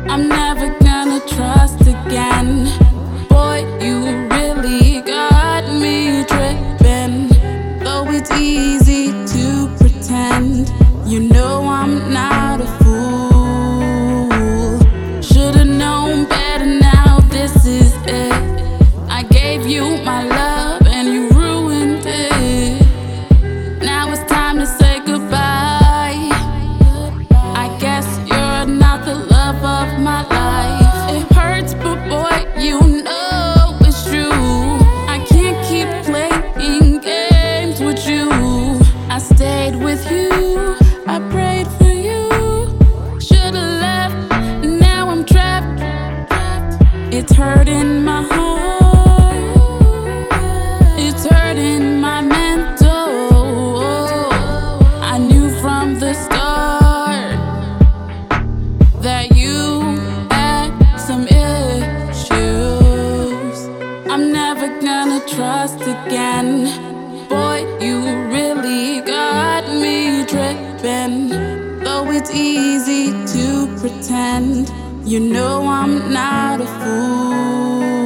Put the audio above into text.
I'm never gonna trust again. Boy, you really got me tripping. Though it's easy to pretend, you know I'm not a fool. Should've known better, now this is it. I gave you my love and you ruined it. Now it's time to say goodbye. I guess you're not the love of my life. It hurts, but boy, you know it's true. I can't keep playing games with you. I stayed with you, I prayed for you. Should've left, now I'm trapped. It's hurting my heart, it's hurting my mental. I knew from the start that you had some issues. I'm never gonna trust again. Boy, you really got me tripping. Though it's easy to pretend, you know I'm not a fool.